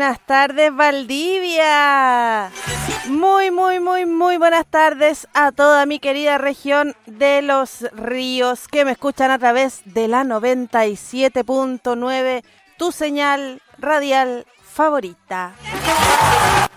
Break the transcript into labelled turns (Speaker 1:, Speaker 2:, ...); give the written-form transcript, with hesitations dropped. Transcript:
Speaker 1: buenas tardes, Valdivia. Muy buenas tardes a toda mi querida región de Los Ríos que me escuchan a través de la 97.9, tu señal radial favorita.